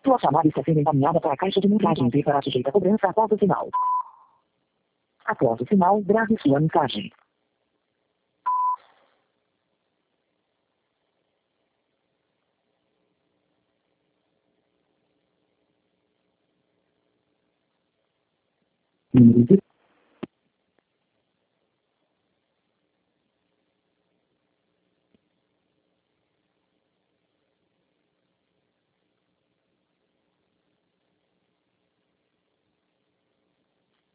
Sua chamada está sendo encaminhada para a caixa de mensagens e será sujeita a cobrança após o sinal. Após o sinal, grave sua mensagem. Número de